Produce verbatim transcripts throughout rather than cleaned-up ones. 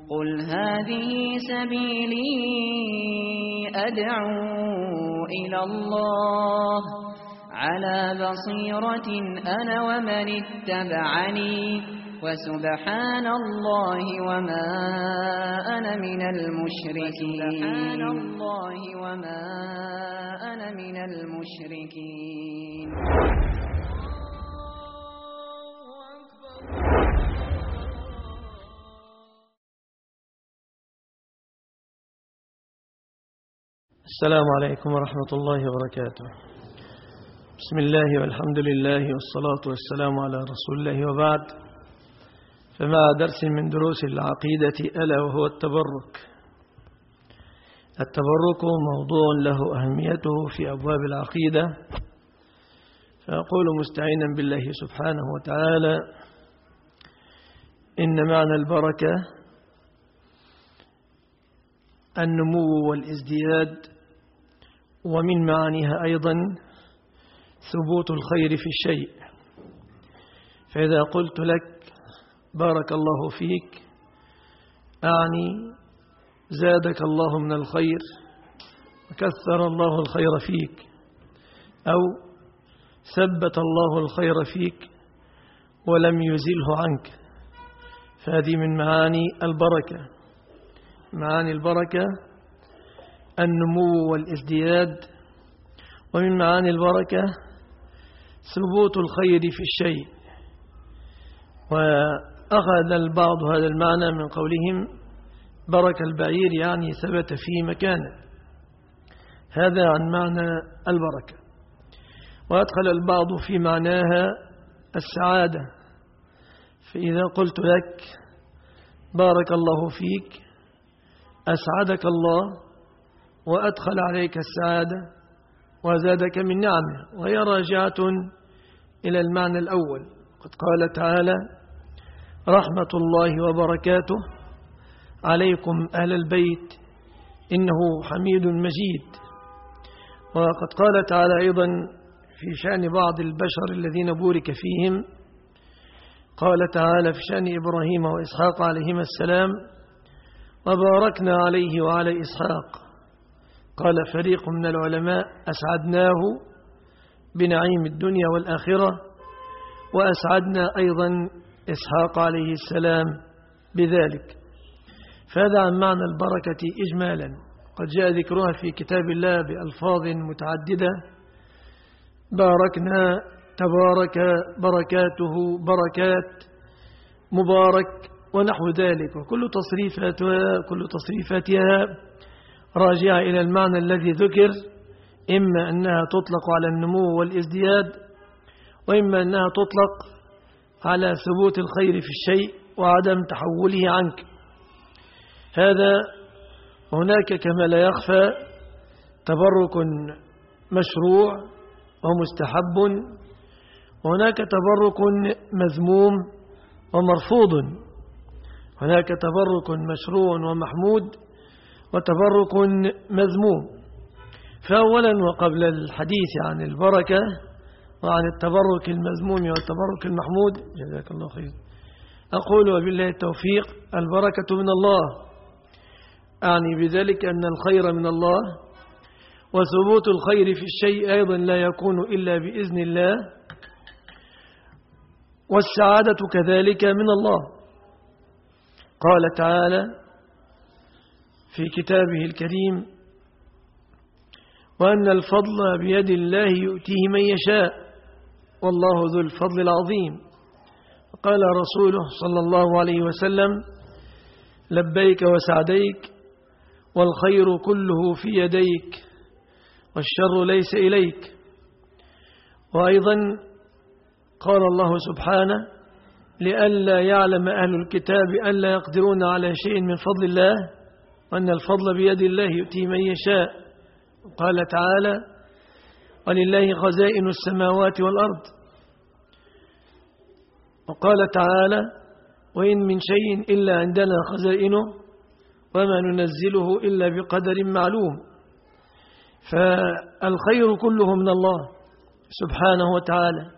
قل هذه سبيلي أدعو إلى الله على بصيرة أنا ومن اتبعني وسبحان الله وما أنا من المشركين سبحان الله وما أنا من المشركين. السلام عليكم ورحمة الله وبركاته. بسم الله والحمد لله والصلاة والسلام على رسول الله وبعد، فمع درس من دروس العقيدة ألا وهو التبرك. التبرك موضوع له أهميته في أبواب العقيدة، فأقول مستعينا بالله سبحانه وتعالى إن معنى البركة النمو والازدياد، ومن معانيها أيضا ثبوت الخير في الشيء. فإذا قلت لك بارك الله فيك أعني زادك الله من الخير وكثر الله الخير فيك، أو ثبت الله الخير فيك ولم يزله عنك. فهذه من معاني البركة. معاني البركة النمو والازدياد، ومن معاني البركة ثبوت الخير في الشيء. وأخذ البعض هذا المعنى من قولهم برك البعير، يعني ثبت في مكانه. هذا عن معنى البركة. وأدخل البعض في معناها السعادة. فإذا قلت لك بارك الله فيك أسعدك الله وأدخل عليك السعادة وزادك من نعمه، وهي راجعة إلى المعنى الأول. قد قال تعالى رحمة الله وبركاته عليكم أهل البيت إنه حميد مجيد. وقد قال تعالى أيضا في شأن بعض البشر الذين بورك فيهم، قال تعالى في شأن إبراهيم وإسحاق عليهما السلام وباركنا عليه وعلى إسحاق. قال فريق من العلماء أسعدناه بنعيم الدنيا والآخرة، وأسعدنا أيضا إسحاق عليه السلام بذلك. فهذا عن معنى البركة إجمالا. قد جاء ذكرها في كتاب الله بألفاظ متعددة: باركنا، تبارك، بركاته، بركات، مبارك، ونحو ذلك. وكل تصريفاتها كل تصريفاتها راجعة إلى المعنى الذي ذكر، إما أنها تطلق على النمو والازدياد، وإما أنها تطلق على ثبوت الخير في الشيء وعدم تحوله عنك. هذا هناك كما لا يخفى تبرك مشروع ومستحب، وهناك تبرك مذموم ومرفوض. هناك تبرك مشروع ومحمود وتبرك مذموم. فأولا وقبل الحديث عن البركة وعن التبرك المذموم والتبرك المحمود، جزاك الله خير، أقول وبالله التوفيق البركة من الله، أعني بذلك أن الخير من الله، وثبوت الخير في الشيء أيضا لا يكون إلا بإذن الله، والسعادة كذلك من الله. قال تعالى في كتابه الكريم وأن الفضل بيد الله يؤتيه من يشاء والله ذو الفضل العظيم. قال رسوله صلى الله عليه وسلم لبيك وسعديك والخير كله في يديك والشر ليس إليك. وأيضا قال الله سبحانه لئلا يعلم أهل الكتاب ألا يقدرون على شيء من فضل الله وأن الفضل بيد الله يؤتيه من يشاء. قال تعالى ولله خزائن السماوات والأرض. وقال تعالى وإن من شيء إلا عندنا خزائنه وما ننزله إلا بقدر معلوم. فالخير كله من الله سبحانه وتعالى.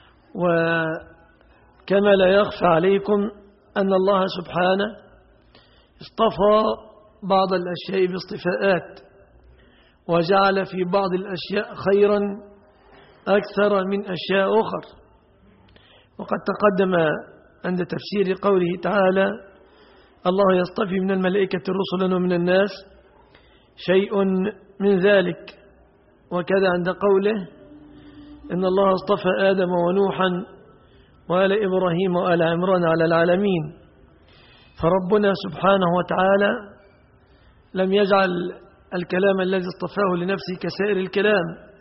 وكما لا يخفى عليكم أن الله سبحانه اصطفى بعض الأشياء باصطفاءات، وجعل في بعض الأشياء خيرا أكثر من أشياء أخرى. وقد تقدم عند تفسير قوله تعالى: الله يصطفي من الملائكة رسلا ومن الناس شيء من ذلك. وكذا عند قوله: إن الله اصطفى آدم ونوحا وآل إبراهيم وآل عمران على العالمين. فربنا سبحانه وتعالى لم يجعل الكلام الذي اصطفاه لنفسه كسائر الكلام،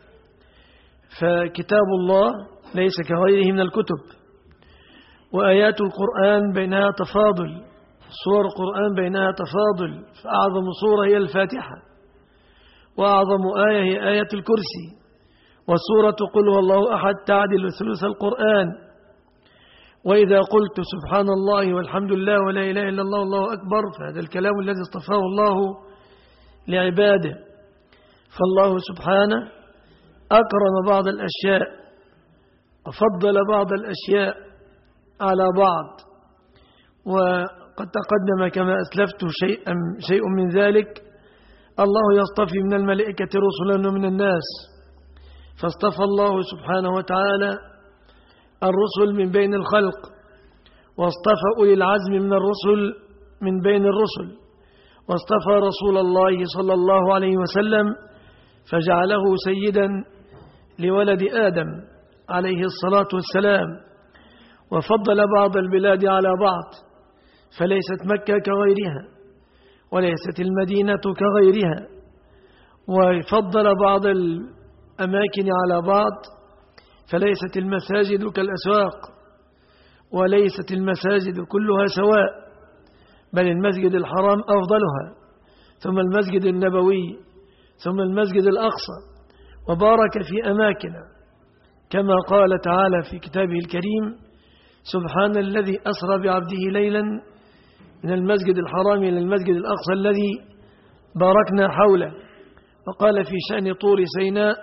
فكتاب الله ليس كغيره من الكتب، وآيات القرآن بينها تفاضل، صور القرآن بينها تفاضل، فأعظم صورة هي الفاتحة، وأعظم آية هي آية الكرسي، وسورة قل هو الله أحد تعدل ثلث القرآن. وإذا قلت سبحان الله والحمد لله ولا إله إلا الله والله أكبر، فهذا الكلام الذي اصطفاه الله لعباده. فالله سبحانه أكرم بعض الأشياء وفضل بعض الأشياء على بعض، وقد تقدم كما أسلفت شيئا شيء من ذلك. الله يصطفي من الملائكة رسلا ومن الناس، فاصطفى الله سبحانه وتعالى الرسل من بين الخلق، واصطفى أولي العزم من الرسل من بين الرسل، واصطفى رسول الله صلى الله عليه وسلم فجعله سيدا لولد آدم عليه الصلاة والسلام، وفضل بعض البلاد على بعض، فليست مكة كغيرها وليست المدينة كغيرها، وفضل بعض الأماكن على بعض، فليست المساجد كالأسواق، وليست المساجد كلها سواء، بل المسجد الحرام أفضلها، ثم المسجد النبوي، ثم المسجد الأقصى، وبارك في أماكن، كما قال تعالى في كتابه الكريم: سبحان الذي أسرى بعبده ليلا من المسجد الحرام إلى المسجد الأقصى الذي باركنا حوله. وقال في شأن طور سيناء: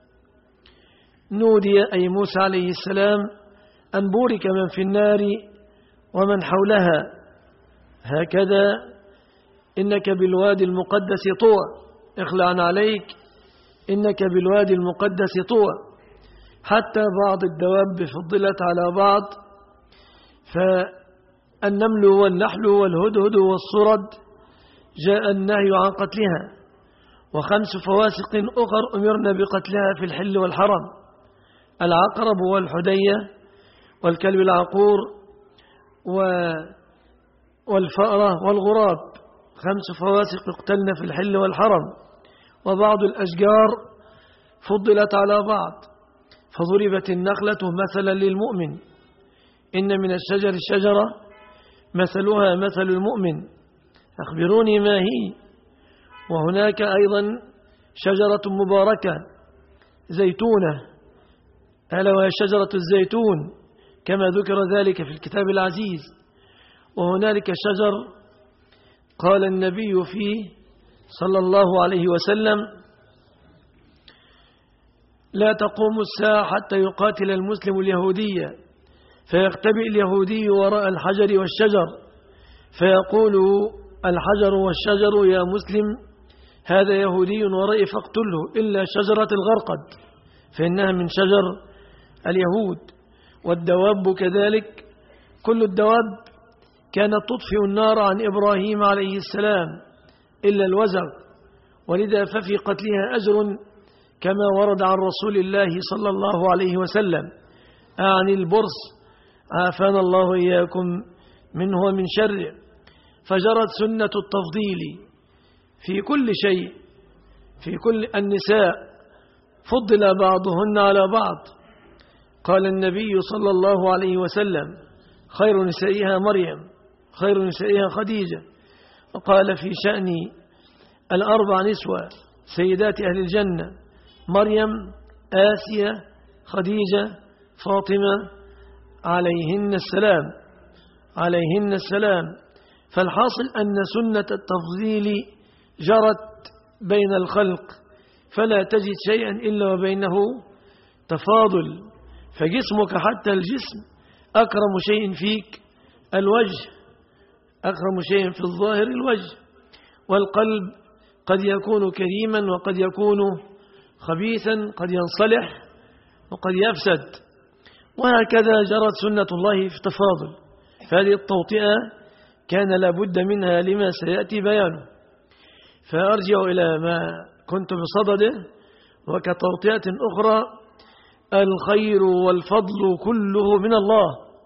نودي أي موسى عليه السلام أن بورك من في النار ومن حولها، هكذا إنك بالوادي المقدس طوى، اخلع عليك إنك بالوادي المقدس طوى. حتى بعض الدواب فضلت على بعض، فالنمل والنحل والهدهد والصرد جاء النهي عن قتلها، وخمس فواسق أخر أمرنا بقتلها في الحل والحرم: العقرب والحدية والكلب العقور والفأرة والغراب، خمس فواسق اقتلنا في الحل والحرم. وبعض الأشجار فضلت على بعض، فضربت النخلة مثلا للمؤمن: إن من الشجر شجرة مثلها مثل المؤمن أخبروني ما هي. وهناك أيضا شجرة مباركة زيتونة، ألا وهي شجرة الزيتون كما ذكر ذلك في الكتاب العزيز. وهنالك شجر قال النبي فيه صلى الله عليه وسلم: لا تقوم الساعة حتى يقاتل المسلم اليهودية، فيختبئ اليهودي وراء الحجر والشجر، فيقول الحجر والشجر: يا مسلم هذا يهودي ورائي فاقتله، إلا شجرة الغرقد فإنها من شجر اليهود. والدواب كذلك، كل الدواب كانت تطفئ النار عن إبراهيم عليه السلام إلا الوزغ، ولذا ففي قتلها أجر كما ورد عن رسول الله صلى الله عليه وسلم: عن البرص عافانا الله إياكم منه ومن شره. فجرت سنة التفضيل في كل شيء، في كل النساء فضل بعضهن على بعض. قال النبي صلى الله عليه وسلم: خير نسائها مريم، خير نسائها خديجة. وقال في شأن الأربع نسوة سيدات أهل الجنة: مريم، آسيا، خديجة، فاطمة عليهن السلام عليهن السلام. فالحاصل أن سنة التفضيل جرت بين الخلق، فلا تجد شيئا إلا وبينه تفاضل. فجسمك حتى الجسم أكرم شيء فيك الوجه، أكرم شيء في الظاهر الوجه، والقلب قد يكون كريما وقد يكون خبيثا، قد ينصلح وقد يفسد، وهكذا جرت سنة الله في التفاضل. فهذه التوطئة كان لابد منها لما سيأتي بيانه. فأرجع إلى ما كنت بصدده، وكتوطئة أخرى: الخير والفضل كله من الله،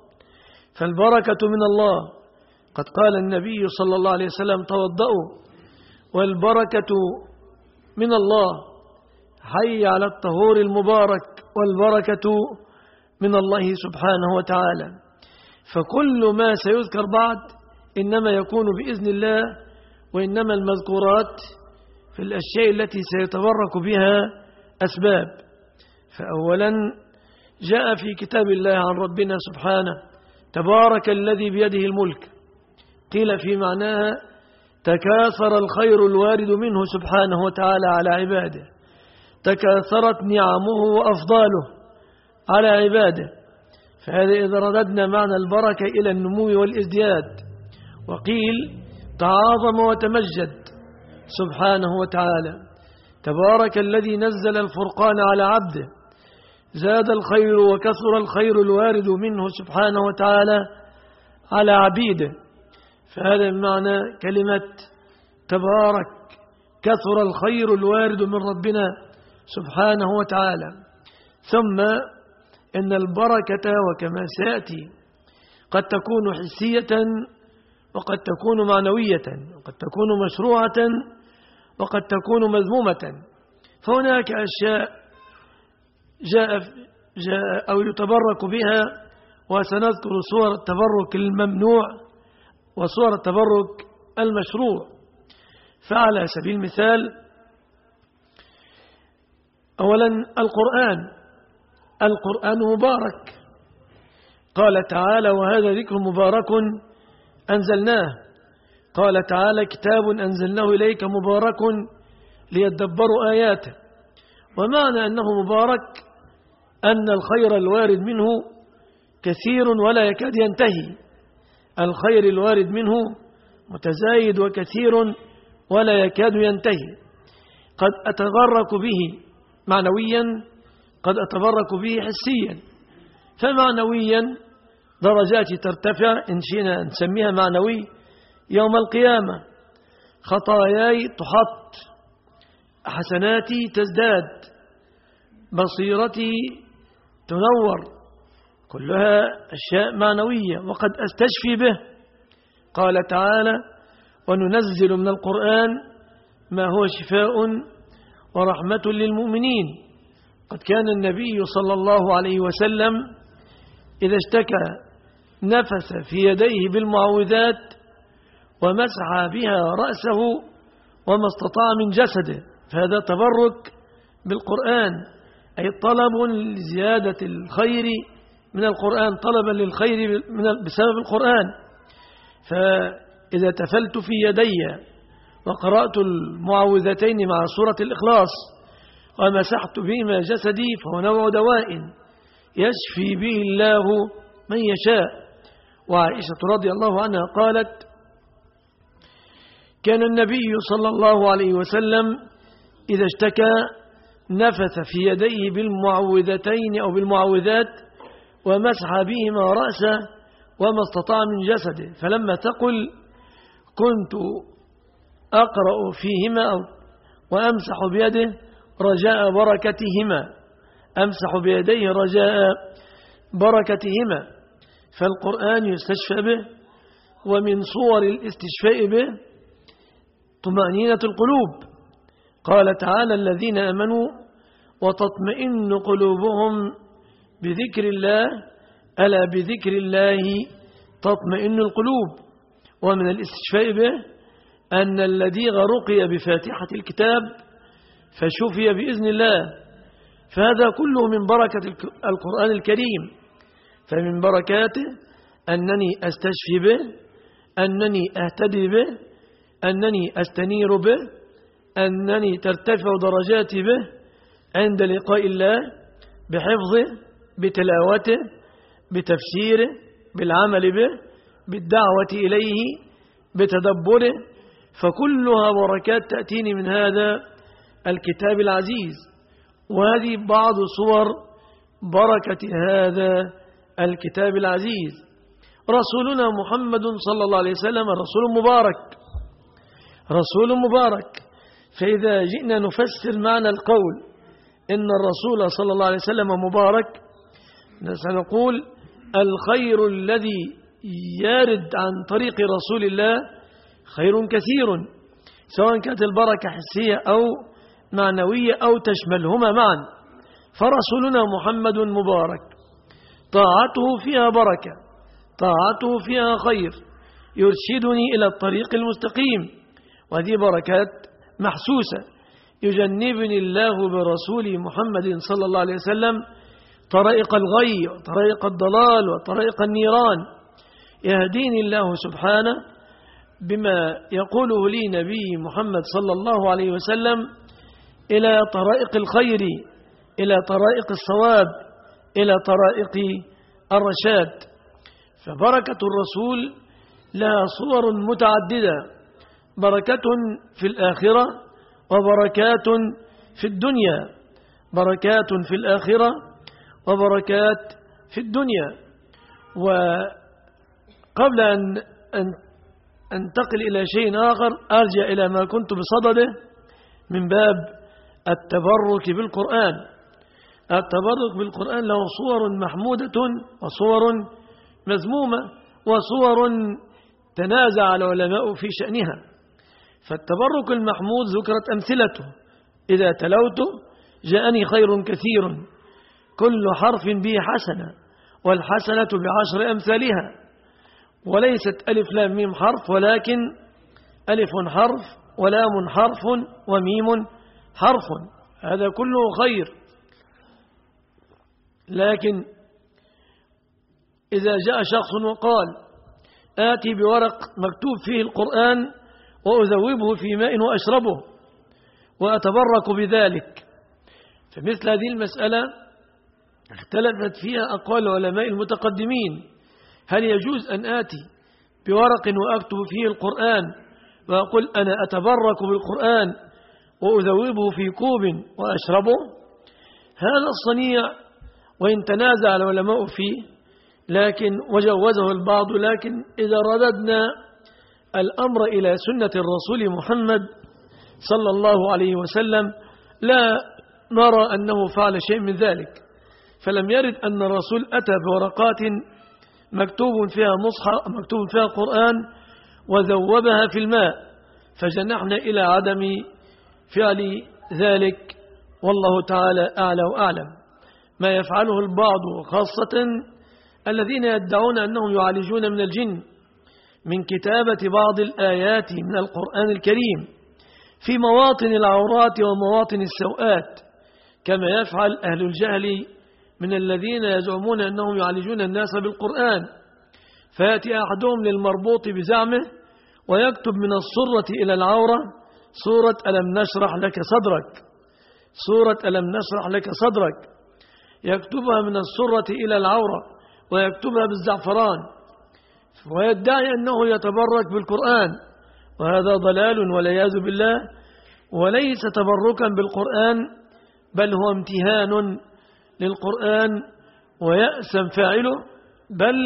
فالبركة من الله. قد قال النبي صلى الله عليه وسلم: توضؤوا والبركة من الله، حي على الطهور المبارك، والبركة من الله سبحانه وتعالى. فكل ما سيذكر بعد إنما يكون بإذن الله، وإنما المذكورات في الأشياء التي سيتبرك بها أسباب. فأولا جاء في كتاب الله عن ربنا سبحانه: تبارك الذي بيده الملك. قيل في معناها: تكاثر الخير الوارد منه سبحانه وتعالى على عباده، تكاثرت نعمه وأفضاله على عباده. فهذا إذا رددنا معنى البركة إلى النمو والازدياد. وقيل: تعاظم وتمجد سبحانه وتعالى. تبارك الذي نزل الفرقان على عبده، زاد الخير وكثر الخير الوارد منه سبحانه وتعالى على عبيده. فهذا معنى كلمة تبارك، كثر الخير الوارد من ربنا سبحانه وتعالى. ثم إن البركة وكما سيأتي قد تكون حسية، وقد تكون معنوية، وقد تكون مشروعة، وقد تكون مذمومة. فهناك أشياء جاء, جاء أو يتبرك بها، وسنذكر صور التبرك الممنوع وصور التبرك المشروع. فعلى سبيل المثال: أولا القرآن، القرآن مبارك. قال تعالى: وهذا ذكر مبارك أنزلناه. قال تعالى: كتاب أنزلناه إليك مبارك ليدبروا آياته. ومعنى أنه مبارك أن الخير الوارد منه كثير ولا يكاد ينتهي. الخير الوارد منه متزايد وكثير ولا يكاد ينتهي. قد أتبرك به معنويا، قد أتبرك به حسيا. فمعنويا درجات ترتفع إن شئنا نسميها معنوي يوم القيامة. خطاياي تحط، حسناتي تزداد، بصيرتي تنور، كلها أشياء معنوية. وقد أستشفي به. قال تعالى: وننزل من القرآن ما هو شفاء ورحمة للمؤمنين. قد كان النبي صلى الله عليه وسلم إذا اشتكى نفس في يديه بالمعوذات ومسح بها رأسه وما استطاع من جسده. فهذا تبرك بالقرآن، أي طلب لزيادة الخير من القرآن، طلبا للخير بسبب القرآن. فإذا تفلت في يدي وقرأت المعوذتين مع سورة الإخلاص ومسحت بهما جسدي فهو نوع دواء يشفي به الله من يشاء. وعائشة رضي الله عنها قالت: كان النبي صلى الله عليه وسلم إذا اشتكى نفث في يديه بالمعوذتين أو بالمعوذات ومسح بهما رأسه وما استطاع من جسده. فلما تقل كنت أقرأ فيهما وأمسح بيده رجاء بركتهما، أمسح بيديه رجاء بركتهما. فالقرآن يستشفى به. ومن صور الاستشفاء به طمأنينة القلوب. قال تعالى: الذين آمنوا وتطمئن قلوبهم بذكر الله، ألا بذكر الله تطمئن القلوب. ومن الاستشفاء به أن الذي رقي بفاتحة الكتاب فشفي بإذن الله. فهذا كله من بركة القرآن الكريم. فمن بركاته أنني أستشفي به، أنني أهتدي به، أنني أستنير به، أنني ترتفع درجاتي به عند لقاء الله بحفظه، بتلاوته، بتفسيره، بالعمل به، بالدعوة إليه، بتدبره، فكلها بركات تأتيني من هذا الكتاب العزيز. وهذه بعض صور بركة هذا الكتاب العزيز. رسولنا محمد صلى الله عليه وسلم رسول مبارك، رسول مبارك. فإذا جئنا نفسر معنى القول إن الرسول صلى الله عليه وسلم مبارك، سنقول الخير الذي يرد عن طريق رسول الله خير كثير، سواء كانت البركة حسية أو معنوية أو تشملهما معا. فرسولنا محمد مبارك، طاعته فيها بركة، طاعته فيها خير، يرشدني إلى الطريق المستقيم، وهذه بركات محسوسة. يجنبني الله برسول محمد صلى الله عليه وسلم طريق الغي وطريق الضلال وطريق النيران. يهديني الله سبحانه بما يقوله لي نبي محمد صلى الله عليه وسلم إلى طرائق الخير، إلى طرائق الصواب، إلى طرائق الرشاد. فبركة الرسول لها صور متعددة، بركة في الآخرة وبركات في الدنيا، بركات في الآخرة وبركات في الدنيا. وقبل أن أنتقل إلى شيء آخر أرجع إلى ما كنت بصدده من باب التبرك بالقرآن. التبرك بالقرآن له صور محمودة وصور مذمومة وصور تنازع العلماء في شأنها. فالتبرك المحمود ذكرت أمثلته: إذا تلوته جاءني خير كثير، كل حرف به حسنة، والحسنة بعشر أمثالها، وليست ألف لام ميم حرف، ولكن ألف حرف ولام حرف وميم حرف، هذا كله خير. لكن إذا جاء شخص وقال آتي بورق مكتوب فيه القرآن وأذوبه في ماء وأشربه وأتبرك بذلك، فمثل هذه المسألة اختلفت فيها أقوال العلماء المتقدمين: هل يجوز أن آتي بورق وأكتب فيه القرآن وأقول أنا أتبرك بالقرآن وأذوبه في كوب وأشربه؟ هذا الصنيع وإن تنازع العلماء فيه لكن وجوزه البعض، لكن إذا رددنا الأمر إلى سنة الرسول محمد صلى الله عليه وسلم لا نرى أنه فعل شيء من ذلك. فلم يرد أن الرسول أتى بورقات مكتوب فيها مصحف مكتوب فيها قرآن وذوبها في الماء، فجنحنا إلى عدم فعل ذلك، والله تعالى أعلى وأعلم. ما يفعله البعض خاصة الذين يدعون أنهم يعالجون من الجن من كتابة بعض الآيات من القرآن الكريم في مواطن العورات ومواطن السوءات، كما يفعل أهل الجهل من الذين يزعمون أنهم يعالجون الناس بالقرآن. فيأتي أحدهم للمربوط بزعمه ويكتب من الصرة إلى العورة سورة ألم نشرح لك صدرك، سورة ألم نشرح لك صدرك، يكتبها من الصرة إلى العورة ويكتبها بالزعفران، ويدعي أنه يتبرك بالقرآن، وهذا ضلال والعياذ بالله، وليس تبركا بالقرآن بل هو امتهان للقرآن، ويأسم فاعله بل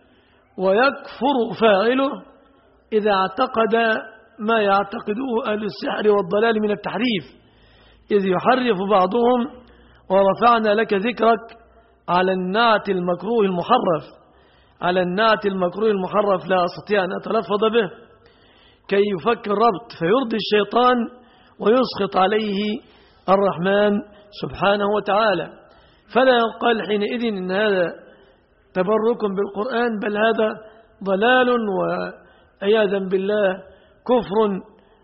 ويكفر فاعله إذا اعتقد ما يعتقده أهل السحر والضلال من التحريف، إذ يحرف بعضهم ورفعنا لك ذكرك على النعت المكروه المحرف، على النعت المكروه المحرف لا أستطيع أن أتلفظ به كي يفك الربط فيرضي الشيطان ويسخط عليه الرحمن سبحانه وتعالى. فلا يقال حينئذ إن هذا تبرك بالقرآن، بل هذا ضلال وعياذا بالله كفر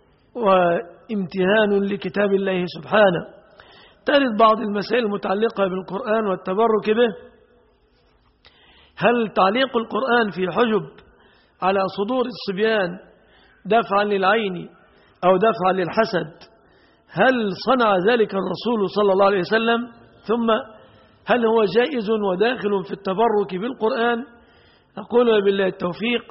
وامتهان لكتاب الله سبحانه. ترد بعض المسائل المتعلقة بالقرآن والتبرك به: هل تعليق القرآن في حجب على صدور الصبيان دفعا للعين أو دفعا للحسد، هل صنع ذلك الرسول صلى الله عليه وسلم؟ ثم هل هو جائز وداخل في التبرك بالقرآن؟ أقول بالله التوفيق: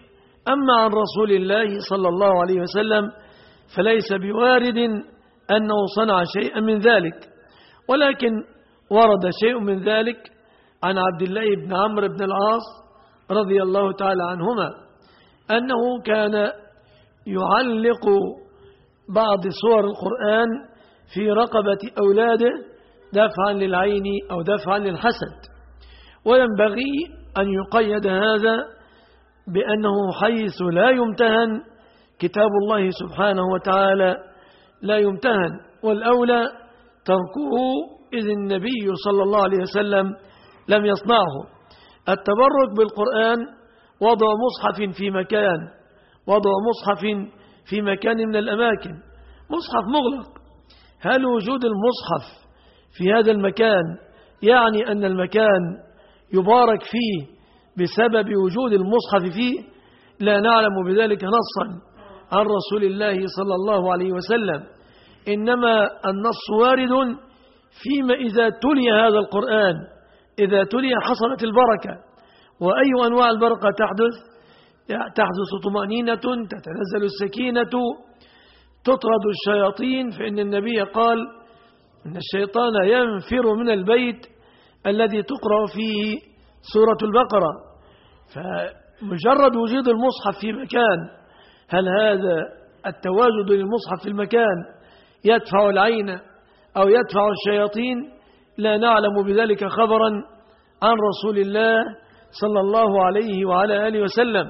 أما عن رسول الله صلى الله عليه وسلم فليس بوارد أنه صنع شيئا من ذلك، ولكن ورد شيء من ذلك عن عبد الله بن عمرو بن العاص رضي الله تعالى عنهما أنه كان يعلق بعض سور القرآن في رقبة أولاده دفعا للعين أو دفعا للحسد، وينبغي أن يقيد هذا بأنه حيث لا يمتهن كتاب الله سبحانه وتعالى لا يمتهن، والأولى تركه إذ النبي صلى الله عليه وسلم لم يصنعه. التبرك بالقرآن وضع مصحف في مكان وضع مصحف في مكان من الأماكن، مصحف مغلق، هل وجود المصحف في هذا المكان يعني أن المكان يبارك فيه بسبب وجود المصحف فيه؟ لا نعلم بذلك نصا عن رسول الله صلى الله عليه وسلم، إنما النص وارد فيما إذا تلي هذا القرآن، إذا تلي حصلت البركة. وأي أنواع البركة تحدث؟ تحدث طمأنينة، تتنزل السكينة، تطرد الشياطين، فإن النبي قال إن الشيطان ينفر من البيت الذي تقرأ فيه سورة البقرة. فمجرد وجود المصحف في مكان، هل هذا التواجد للمصحف في المكان يدفع العين أو يدفع الشياطين؟ لا نعلم بذلك خبرا عن رسول الله صلى الله عليه وعلى آله وسلم.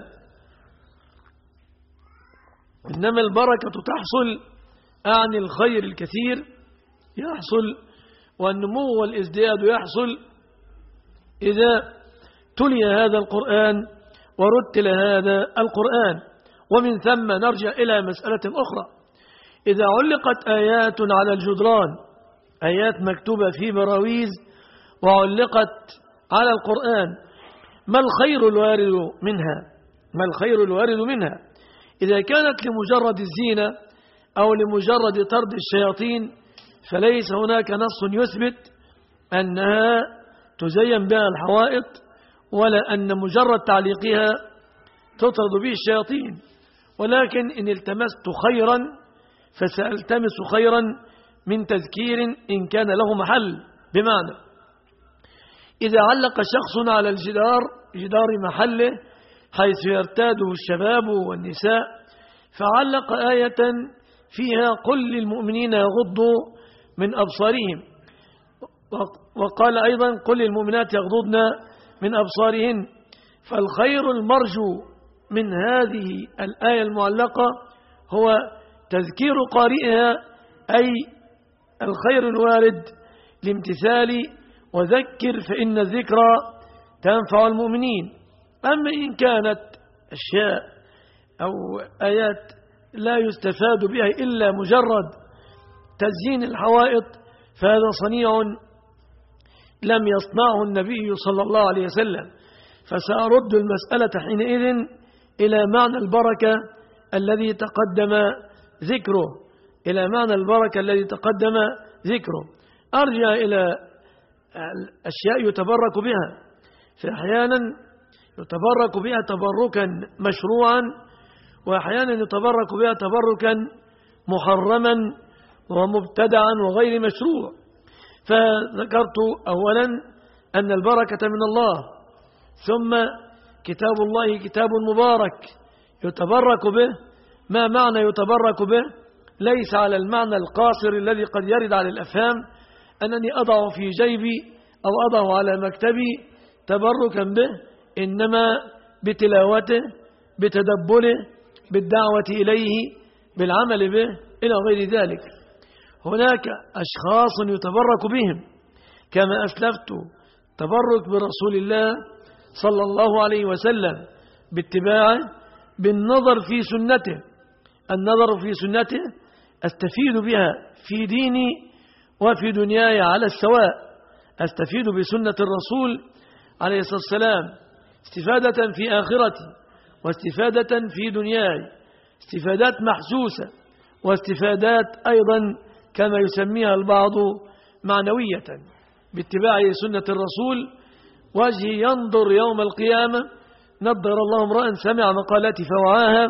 إنما البركة تحصل عن الخير الكثير يحصل، والنمو والازدياد يحصل إذا تلي هذا القرآن ورتل هذا القرآن. ومن ثم نرجع إلى مسألة أخرى، إذا علقت آيات على الجدران، آيات مكتوبة في براويز وعلقت على القرآن، ما الخير الوارد منها؟ ما الخير الوارد منها؟ إذا كانت لمجرد الزينة أو لمجرد طرد الشياطين فليس هناك نص يثبت أنها تزين بها الحوائط، ولا أن مجرد تعليقها تطرد به الشياطين. ولكن إن التمست خيرا فسألتمس خيرا من تذكير إن كان له محل، بمعنى إذا علق شخص على الجدار جدار محله حيث يرتاده الشباب والنساء، فعلق آية فيها قل للمؤمنين يغضوا من أبصارهم، وقال أيضا قل للمؤمنات يغضضن من أبصارهن. فالخير المرجو من هذه الآية المعلقة هو تذكير قارئها، أي الخير الوارد لامتثال وذكر فإن الذكرى تنفع المؤمنين. أما إن كانت أشياء أو آيات لا يستفاد بها إلا مجرد تزيين الحوائط فهذا صنيع لم يصنعه النبي صلى الله عليه وسلم. فسأرد المسألة حينئذ إلى معنى البركة الذي تقدم ذكره إلى معنى البركة الذي تقدم ذكره أرجع إلى أشياء يتبرك بها، فأحيانا يتبرك بها تبركا مشروعا، وأحيانا يتبرك بها تبركا محرما ومبتدعا وغير مشروع. فذكرت أولا أن البركة من الله، ثم كتاب الله كتاب مبارك يتبرك به. ما معنى يتبرك به؟ ليس على المعنى القاصر الذي قد يرد على الأفهام أنني أضع في جيبي أو أضع على مكتبي تبركا به، إنما بتلاوته، بتدبره، بالدعوة إليه، بالعمل به إلى غير ذلك. هناك أشخاص يتبرك بهم كما أسلفت، تبرك برسول الله صلى الله عليه وسلم باتباعه، بالنظر في سنته. النظر في سنته أستفيد بها في ديني وفي دنياي على السواء، أستفيد بسنة الرسول عليه الصلاة والسلام استفادة في آخرتي واستفادة في دنياي، استفادات محسوسة واستفادات أيضا كما يسميها البعض معنوية. باتباع سنة الرسول وجهي ينظر يوم القيامة نضر الله امرأ سمع مقالتي فوعاها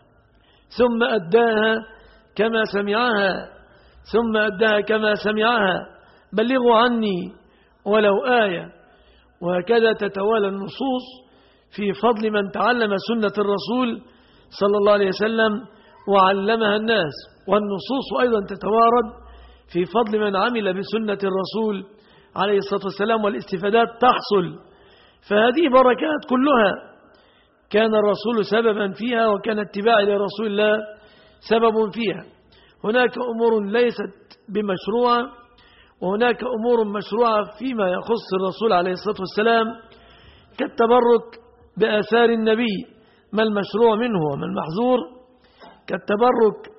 ثم أداها كما سمعها ثم أداها كما سمعها بلغوا عني ولو آية. وهكذا تتوالى النصوص في فضل من تعلم سنة الرسول صلى الله عليه وسلم وعلمها الناس، والنصوص أيضا تتوارد في فضل من عمل بسنة الرسول عليه الصلاة والسلام، والاستفادات تحصل. فهذه بركات كلها كان الرسول سببا فيها، وكان اتباع لرسول الله سبب فيها. هناك أمور ليست بمشروعة، وهناك أمور مشروعة فيما يخص الرسول عليه الصلاة والسلام، كالتبرك بآثار النبي، ما المشروع منه وما المحظور، كالتبرك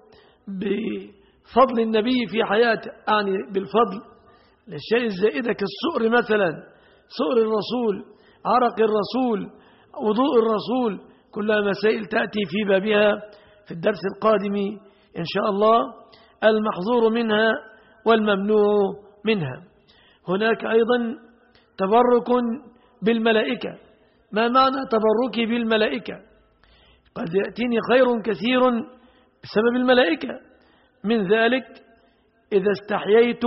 بفضل النبي في حياته، أعني بالفضل الأشياء الزائدة كالسؤر مثلا، سؤر الرسول، عرق الرسول، وضوء الرسول، كلها مسائل تأتي في بابها في الدرس القادم إن شاء الله، المحظور منها والممنوع منها. هناك أيضا تبرك بالملائكة. ما معنى تبركي بالملائكة؟ قد يأتيني خير كثير بسبب الملائكة. من ذلك إذا استحييت،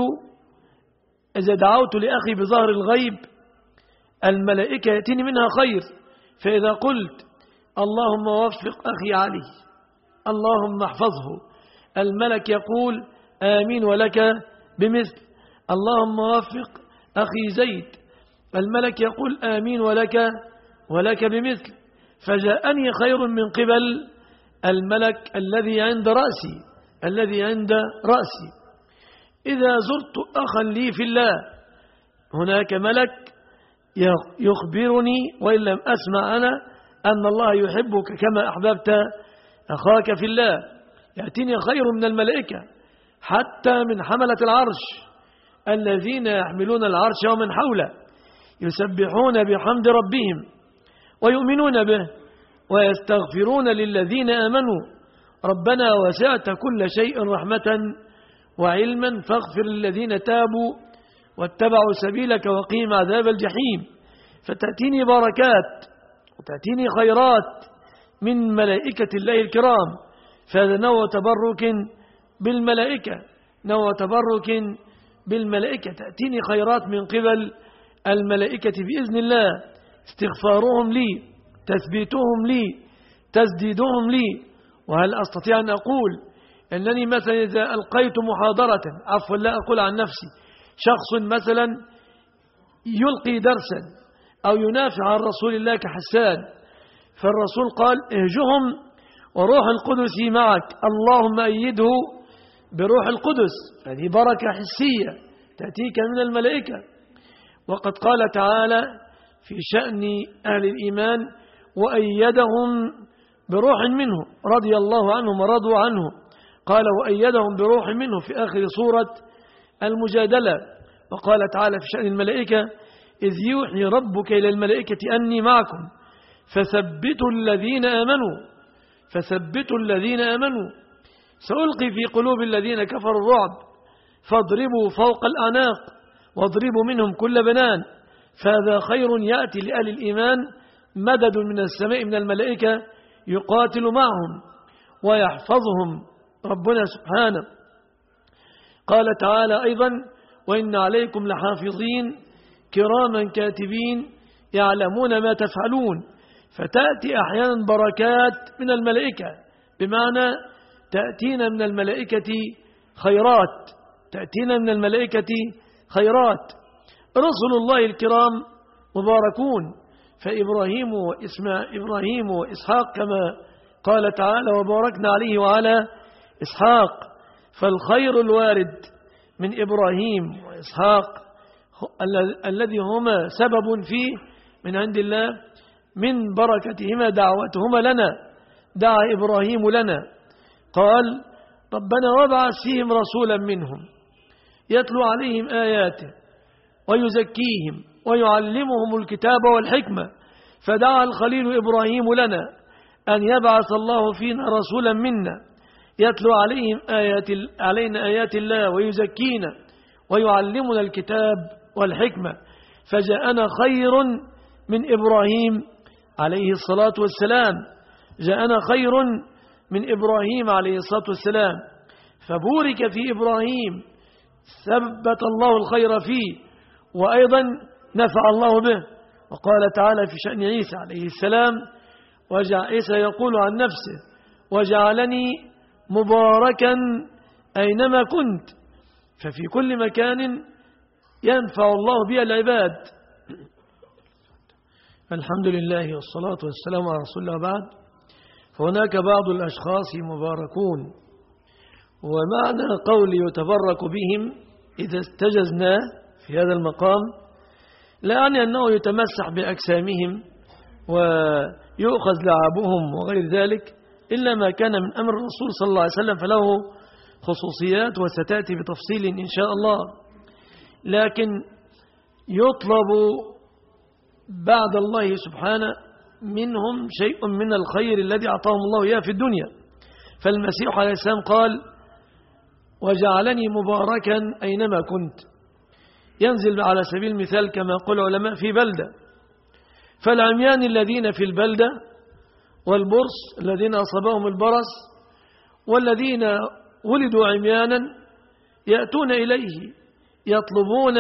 إذا دعوت لأخي بظهر الغيب، الملائكة يأتيني منها خير. فإذا قلت اللهم وفق أخي علي، اللهم احفظه، الملك يقول آمين ولك بمثل. اللهم وفق أخي زيد، الملك يقول آمين ولك ولك بمثل. فجاءني خير من قبل الملك الذي عند رأسي الذي عند رأسي. إذا زرت أخا لي في الله، هناك ملك يخبرني وإن لم أسمع أنا أن الله يحبك كما أحببت أخاك في الله. يأتيني خير من الملائكة، حتى من حملة العرش الذين يحملون العرش ومن حوله، يسبحون بحمد ربهم ويؤمنون به ويستغفرون للذين آمنوا ربنا وسعت كل شيء رحمة وعلما فاغفر للذين تابوا واتبعوا سبيلك وقيم عذاب الجحيم. فتأتيني بركات وتأتيني خيرات من ملائكة الله الكرام. فهذا نوع تبرك بالملائكة، نوع تبرك بالملائكة. تأتيني خيرات من قبل الملائكة بإذن الله، استغفارهم لي، تثبيتهم لي، تسديدهم لي. وهل أستطيع أن أقول أنني مثلا إذا ألقيت محاضرة، عفوا لا أقول عن نفسي، شخص مثلا يلقي درسا أو ينافع عن رسول الله كحسان، فالرسول قال اهجهم وروح القدس معك، اللهم أيده بروح القدس. هذه بركة حسية تأتيك من الملائكة. وقد قال تعالى في شأن أهل الإيمان وأيدهم بروح منه رضي الله عنهم ورضوا عنه، قال وأيدهم بروح منه في آخر سورة المجادلة. وقال تعالى في شأن الملائكة إذ يوحي ربك إلى الملائكة أني معكم فثبتوا الذين آمنوا فثبتوا الذين آمنوا سألقي في قلوب الذين كفروا الرعب فاضربوا فوق الأعناق واضربوا منهم كل بنان. فهذا خير يأتي لأهل الإيمان، مدد من السماء من الملائكة يقاتل معهم ويحفظهم ربنا سبحانه. قال تعالى أيضا وإن عليكم لحافظين كراما كاتبين يعلمون ما تفعلون. فتأتي أحيانا بركات من الملائكة، بمعنى تأتينا من الملائكة خيرات تأتينا من الملائكة خيرات. رسل الله الكرام مباركون، فإبراهيم وإسماعيل إبراهيم وإسحاق كما قال تعالى وباركنا عليه وعلى إسحاق. فالخير الوارد من إبراهيم وإسحاق الذي هما سبب فيه من عند الله، من بركتهما دعوتهما لنا. دعا إبراهيم لنا قال ربنا وابعث فيهم رسولا منهم يتلو عليهم آياته ويزكيهم ويعلمهم الكتاب والحكمة. فدعا الخليل إبراهيم لنا أن يبعث الله فينا رسولا منا يتلو عليهم آيات علينا آيات الله ويزكينا ويعلمنا الكتاب والحكمة. فجاءنا خير من إبراهيم عليه الصلاة والسلام: جاءنا خير من إبراهيم عليه الصلاة والسلام، فبورك في إبراهيم، ثبت الله الخير فيه، وأيضا نفع الله به. وقال تعالى في شأن عيسى عليه السلام: عيسى يقول عن نفسه: وجعلني مباركا أينما كنت. ففي كل مكان ينفع الله بها العباد. الحمد لله والصلاة والسلام على رسول الله. بعد، فهناك بعض الأشخاص مباركون، ومعنى قول يتبرك بهم إذا استجزناه في هذا المقام لا يعني أنه يتمسح بأجسامهم ويؤخذ لعابهم وغير ذلك، إلا ما كان من أمر الرسول صلى الله عليه وسلم فله خصوصيات وستأتي بتفصيل إن شاء الله. لكن يطلب بعد الله سبحانه منهم شيء من الخير الذي أعطاهم الله إياه في الدنيا. فالمسيح عليه السلام قال: وجعلني مباركا أينما كنت. ينزل على سبيل المثال كما قال العلماء في بلدة، فالعميان الذين في البلدة والبرص الذين أصابهم البرص والذين ولدوا عميانا يأتون إليه يطلبون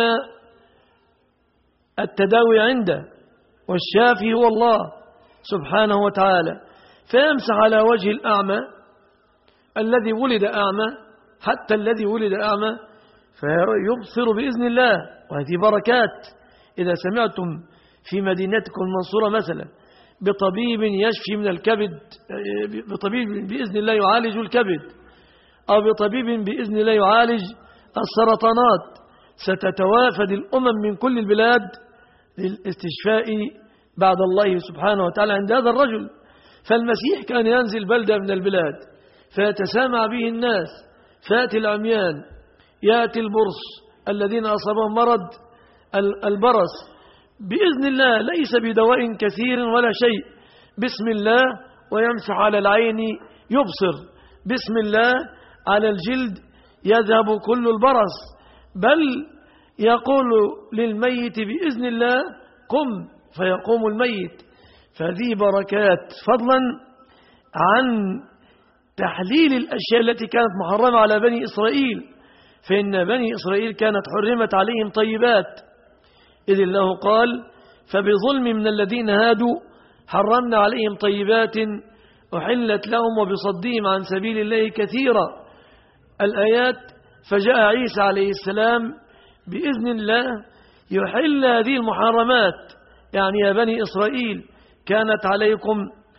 التداوي عنده، والشافي هو الله سبحانه وتعالى، فيمسح على وجه الأعمى الذي ولد أعمى، حتى الذي ولد أعمى فيبصر بإذن الله. وهذه بركات. إذا سمعتم في مدينتكم المنصورة مثلا بطبيب يشفي من الكبد، بطبيب بإذن الله يعالج الكبد، أو بطبيب بإذن الله يعالج السرطانات، ستتوافد الأمم من كل البلاد للاستشفاء بعد الله سبحانه وتعالى عند هذا الرجل. فالمسيح كان ينزل بلدة من البلاد فيتسامع به الناس، فيأتي العميان، يأتي البرص الذين أصابهم مرض البرص بإذن الله، ليس بدواء كثير ولا شيء، بسم الله، ويمسح على العين يبصر، بسم الله، على الجلد يذهب كل البرص، بل يقول للميت بإذن الله قم فيقوم الميت. فهذه بركات، فضلا عن تحليل الأشياء التي كانت محرمة على بني إسرائيل، فإن بني إسرائيل كانت حرمت عليهم طيبات، إذ الله قال: فبظلم من الذين هادوا حرمنا عليهم طيبات أحلت لهم وبصدهم عن سبيل الله كثيرا. الآيات. فجاء عيسى عليه السلام بإذن الله يحل هذه المحرمات، يعني يا بني إسرائيل كانت عليكم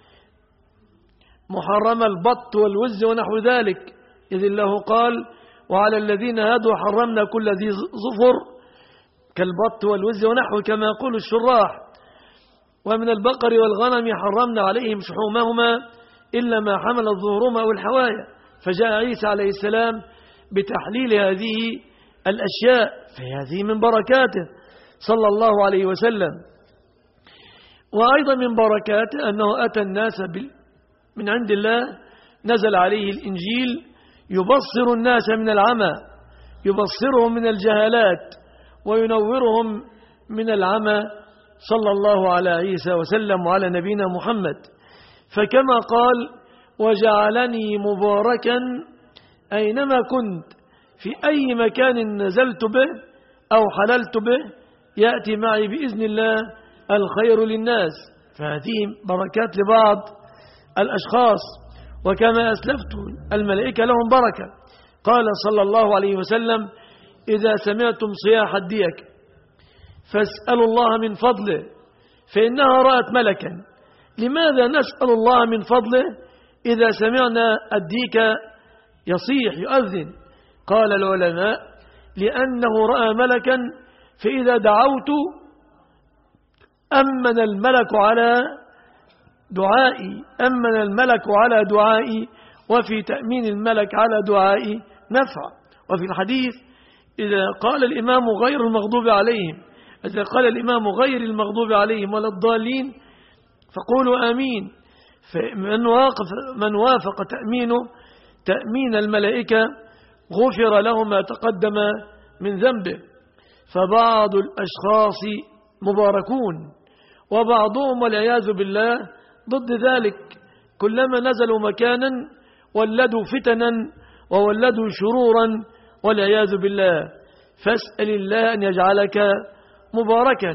محرم البط والوز ونحو ذلك، إذ الله قال: وعلى الذين هادوا حرمنا كل ذي ظفر كالبط والوز ونحو، كما يقول الشراح. ومن البقر والغنم حرمنا عليهم شحومهما إلا ما حمل ظهورهما أو الحوايا. فجاء عيسى عليه السلام بتحليل هذه الأشياء، فهذه من بركاته صلى الله عليه وسلم. وأيضا من بركاته أنه أتى الناس من عند الله، نزل عليه الإنجيل يبصر الناس من العمى، يبصرهم من الجهالات وينورهم من العمى، صلى الله على عيسى وسلم وعلى نبينا محمد. فكما قال: وجعلني مباركا أينما كنت، في أي مكان نزلت به أو حللت به يأتي معي بإذن الله الخير للناس. فهذه بركات لبعض الأشخاص. وكما أسلفت الملائكة لهم بركة. قال صلى الله عليه وسلم: إذا سمعتم صياح الديك فاسألوا الله من فضله فإنها رأت ملكا. لماذا نسأل الله من فضله إذا سمعنا الديك يصيح يؤذن؟ قال العلماء: لأنه رأى ملكا، فإذا دعوت أمن الملك على دعائي، أمن الملك على دعائي، وفي تأمين الملك على دعائي نفع. وفي الحديث: إذا قال الإمام غير المغضوب عليهم إذا قال الإمام غير المغضوب عليهم ولا الضالين فقولوا آمين. فمن وافق, من وافق تأمينه تأمين الملائكة غفر له ما تقدم من ذنبه. فبعض الأشخاص مباركون، وبعضهم والعياذ بالله ضد ذلك، كلما نزلوا مكانا ولدوا فتنا وولدوا شرورا والعياذ بالله. فاسأل الله أن يجعلك مباركا.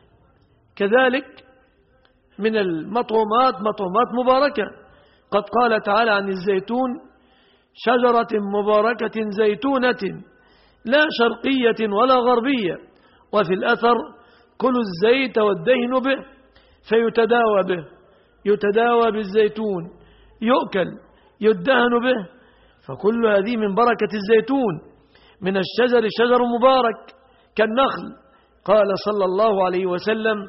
كذلك من المطعومات مطعومات مباركة، قد قال تعالى عن الزيتون: شجرة مباركة زيتونة لا شرقية ولا غربية، وفي الأثر: كلوا الزيت والدهن به فيتداوى به. يتداوى بالزيتون، يؤكل، يدهن به، فكل هذه من بركة الزيتون. من الشجر شجر مبارك كالنخل، قال صلى الله عليه وسلم: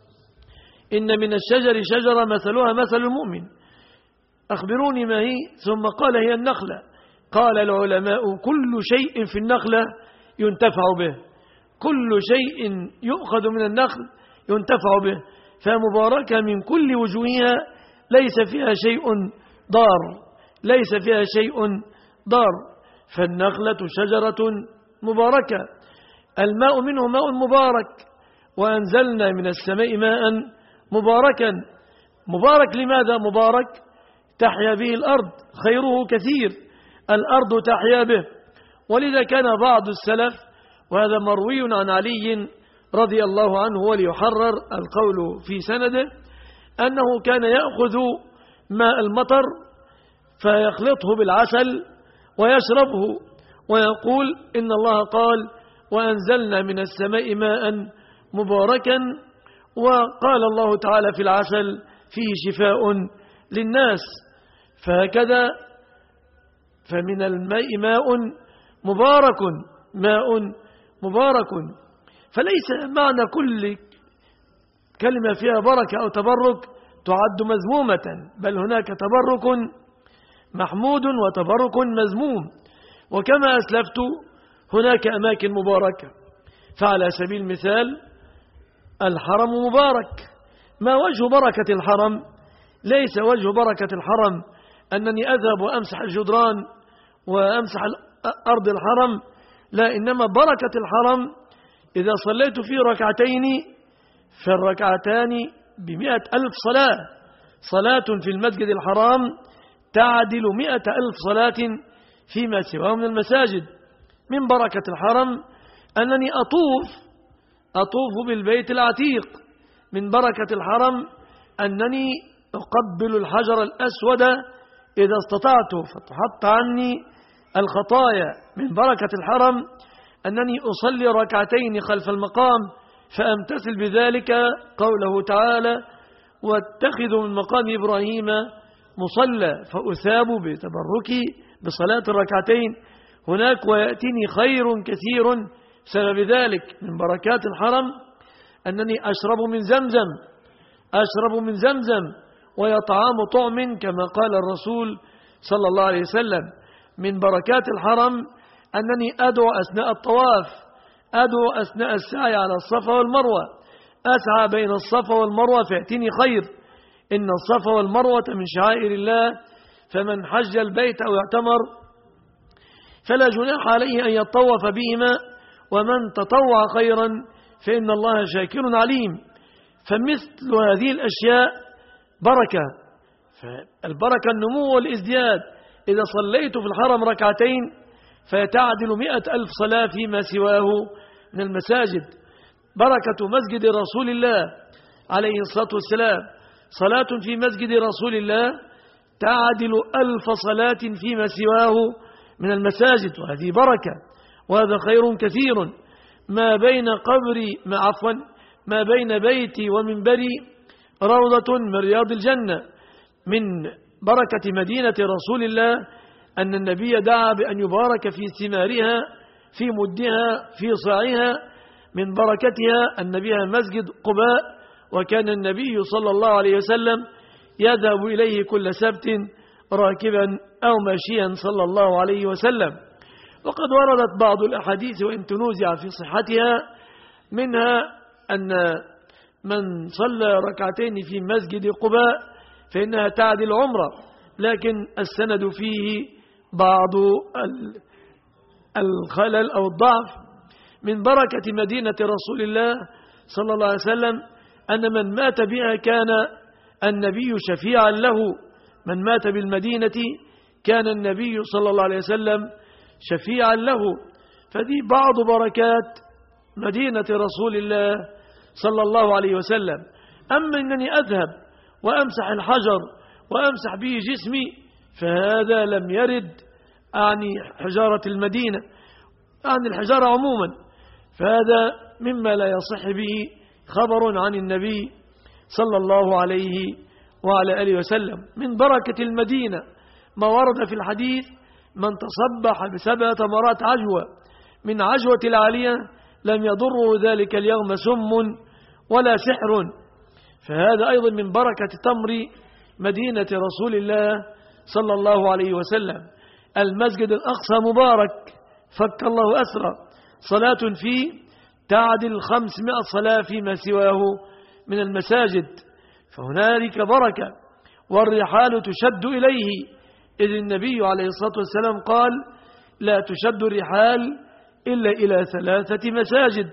إن من الشجر شجرة مثلها مثل المؤمن. أخبروني ما هي؟ ثم قال: هي النخلة. قال العلماء: كل شيء في النخلة ينتفع به، كل شيء يؤخذ من النخل ينتفع به، فمباركة من كل وجوهها، ليس فيها شيء ضار، ليس فيها شيء ضار. فالنخلة شجرة مباركة، الماء منه ماء مبارك، وأنزلنا من السماء ماء مباركا. مبارك لماذا مبارك؟ تحيا به الأرض، خيره كثير، الأرض تحيا به. ولذا كان بعض السلف، وهذا مروي عن علي رضي الله عنه وليحرر القول في سنده، أنه كان يأخذ ماء المطر فيخلطه بالعسل ويشربه، ويقول: إن الله قال: وأنزلنا من السماء ماء مباركا. وقال الله تعالى في العسل: فيه شفاء للناس. فهكذا فمن الماء ماء مبارك، ماء مبارك. فليس معنى كل كلمة فيها بركة أو تبرك تعد مذمومة، بل هناك تبرك محمود وتبرك مذموم. وكما أسلفت هناك أماكن مباركة، فعلى سبيل المثال الحرم مبارك. ما وجه بركة الحرم؟ ليس وجه بركة الحرم أنني أذهب وأمسح الجدران وأمسح أرض الحرم، لا، إنما بركة الحرم إذا صليت فيه ركعتين فالركعتان بمئة ألف صلاة. صلاة في المسجد الحرام تعدل مئة ألف صلاة فيما سواه من المساجد. من بركة الحرم أنني أطوف أطوف بالبيت العتيق. من بركة الحرم أنني أقبل الحجر الأسود إذا استطعت فتحط عني الخطايا. من بركة الحرم أنني أصلي ركعتين خلف المقام فأمتثل بذلك قوله تعالى: واتخذوا من مقام إبراهيم مصلى، فأثاب بتبركي بصلاة الركعتين هناك ويأتيني خير كثير بسبب ذلك. من بركات الحرم أنني أشرب من زمزم أشرب من زمزم ويطعام طعم كما قال الرسول صلى الله عليه وسلم. من بركات الحرم أنني أدعو أثناء الطواف، أدعو أثناء السعي على الصفا والمروة، أسعى بين الصفا والمروة فيأتيني خير. إن الصفا والمروة من شعائر الله، فمن حج البيت أو اعتمر فلا جناح عليه أن يطوف بهما، ومن تطوع خيرا فإن الله شاكر عليم. فمثل هذه الأشياء بركة، فالبركة النمو والازدياد. إذا صليت في الحرم ركعتين فيتعدل مئة ألف صلاة فيما سواه من المساجد. بركة مسجد رسول الله عليه الصلاة والسلام، صلاة في مسجد رسول الله تعدل ألف صلاة فيما سواه من المساجد، وهذه بركة وهذا خير كثير. ما بين قبري ما عفوا ما بين بيتي ومنبري روضة من رياض الجنة. من بركة مدينة رسول الله أن النبي دعا بأن يبارك في ثمارها، في مدها، في صاعها. من بركتها أن بها مسجد قباء، وكان النبي صلى الله عليه وسلم يذهب إليه كل سبت راكبا أو ماشيا صلى الله عليه وسلم. وقد وردت بعض الأحاديث وإن تنوزع في صحتها، منها أن من صلى ركعتين في مسجد قباء فإنها تعدل عمره، لكن السند فيه بعض الخلل أو الضعف. من بركة مدينة رسول الله صلى الله عليه وسلم أن من مات بها كان النبي شفيعا له، من مات بالمدينة كان النبي صلى الله عليه وسلم شفيعا له. فدي بعض بركات مدينة رسول الله صلى الله عليه وسلم. أما أنني أذهب وأمسح الحجر وأمسح به جسمي فهذا لم يرد عن حجارة المدينة، عن الحجارة عموما، فهذا مما لا يصح به خبر عن النبي صلى الله عليه وعلى آله وسلم. من بركة المدينة ما ورد في الحديث: من تصبح بسبع تمرات عجوة من عجوة العالية لم يضره ذلك اليوم سم ولا سحر. فهذا أيضا من بركة تمر مدينة رسول الله صلى الله عليه وسلم. المسجد الأقصى مبارك، فك الله أسرى، صلاة فيه تعدل خمسمائة صلاة فيما سواه من المساجد، فهنالك بركة. والرحال تشد إليه، إذ النبي عليه الصلاة والسلام قال: لا تشد الرحال إلا إلى ثلاثة مساجد: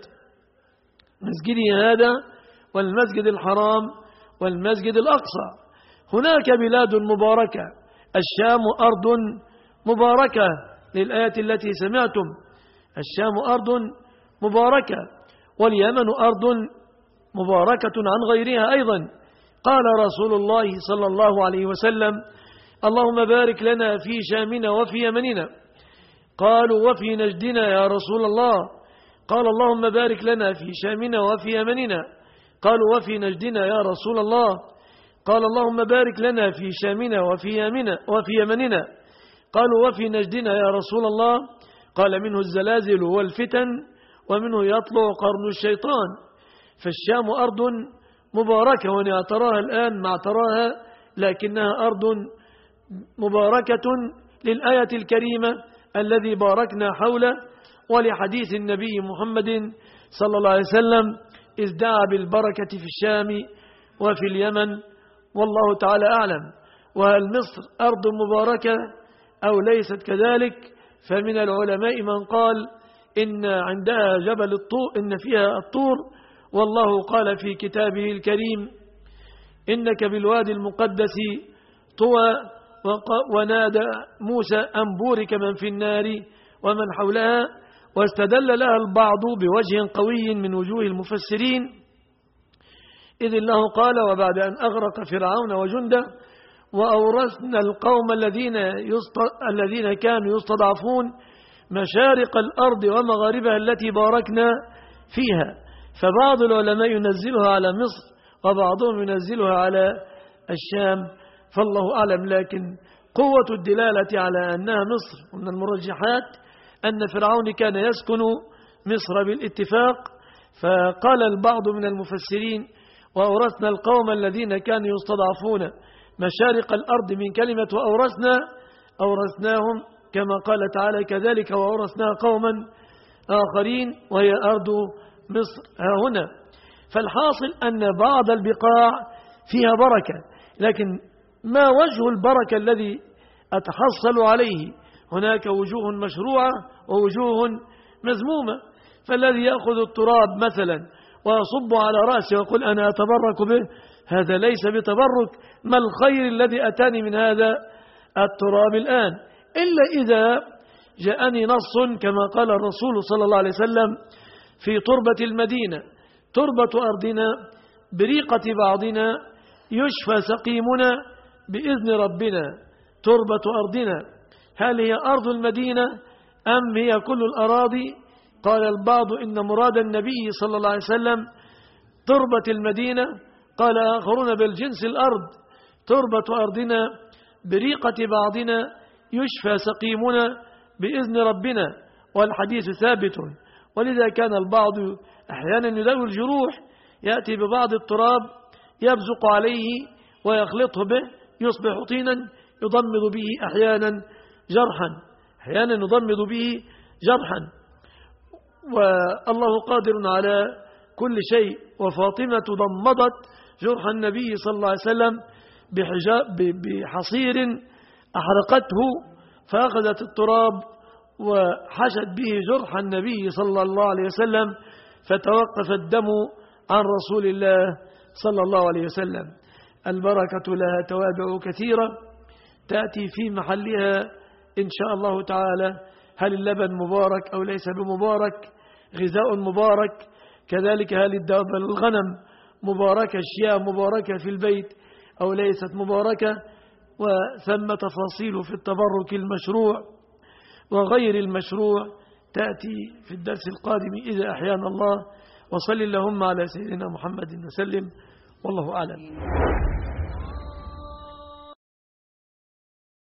مسجدي هذا والمسجد الحرام والمسجد الأقصى. هناك بلاد مباركة: الشام أرض مباركة للآية التي سمعتم، الشام أرض مباركة، واليمن أرض مباركة عن غيرها أيضا. قال رسول الله صلى الله عليه وسلم: اللهم بارك لنا في شامنا وفي يمننا. قالوا: وفي نجدنا يا رسول الله؟ قال: اللهم بارك لنا في شامنا وفي يمننا. قالوا: وفي نجدنا يا رسول الله؟ قال: اللهم بارك لنا في شامنا وفي يمننا وفي يمننا. قالوا: وفي نجدنا يا رسول الله؟ قال: منه الزلازل والفتن ومنه يطلع قرن الشيطان. فالشام أرض مباركة، وأنا تراها الآن مع تراها، لكنها أرض مباركة للآية الكريمة الذي باركنا حوله، ولحديث النبي محمد صلى الله عليه وسلم: إذ دعا بالبركة في الشام وفي اليمن، والله تعالى أعلم. وهل مصر أرض مباركة أو ليست كذلك؟ فمن العلماء من قال إن عندها جبل الطور، إن فيها الطور، والله قال في كتابه الكريم: إنك بالوادي المقدس طوى. ونادى موسى أن بورك من في النار ومن حولها. واستدل لها البعض بوجه قوي من وجوه المفسرين، إذ الله قال: وبعد أن أغرق فرعون وجنده وأورثنا القوم الذين الذين كانوا يستضعفون مشارق الأرض ومغاربها التي باركنا فيها. فبعض العلماء ينزلها على مصر وبعضهم ينزلها على الشام، فالله أعلم. لكن قوة الدلالة على أنها مصر، ومن المرجحات أن فرعون كان يسكن مصر بالاتفاق. فقال البعض من المفسرين: وأورثنا القوم الذين كانوا يستضعفون مشارق الأرض، من كلمة وأورثنا أورثناهم كما قال تعالى: كذلك وأورثنا قوما آخرين، وهي أرض مصر ها هنا. فالحاصل أن بعض البقاع فيها بركة، لكن ما وجه البركة الذي أتحصل عليه؟ هناك وجوه مشروعة ووجوه مذمومة. فالذي يأخذ التراب مثلا ويصب على رأسه ويقول أنا أتبرك به، هذا ليس بتبرك. ما الخير الذي أتاني من هذا التراب الآن؟ إلا إذا جاءني نص كما قال الرسول صلى الله عليه وسلم في تربة المدينة: تربة أرضنا بريقة بعضنا يشفى سقيمنا بإذن ربنا. تربة أرضنا، هل هي أرض المدينة أم هي كل الأراضي؟ قال البعض إن مراد النبي صلى الله عليه وسلم تربة المدينة، قال آخرون بالجنس الأرض. تربة أرضنا بريقة بعضنا يشفى سقيمنا بإذن ربنا، والحديث ثابت. ولذا كان البعض أحيانا يداوي الجروح، يأتي ببعض التراب يبزق عليه ويخلطه به يصبح طينا يضمد به أحيانا جرحا أحيانا يضمد به جرحا والله قادر على كل شيء. وفاطمة ضمدت جرح النبي صلى الله عليه وسلم بحصير أحرقته، فأخذت التراب وحشت به جرح النبي صلى الله عليه وسلم، فتوقف الدم عن رسول الله صلى الله عليه وسلم. البركة لها توابع كثيرة تأتي في محلها إن شاء الله تعالى. هل اللبن مبارك أو ليس بمبارك؟ غذاء مبارك. كذلك هل الدابة الغنم مباركة، شياء مباركة في البيت أو ليست مباركة؟ وثم تفاصيل في التبرك المشروع وغير المشروع تأتي في الدرس القادم إذا أحيانا الله. وصل اللهم على سيدنا محمد وسلم، والله أعلم.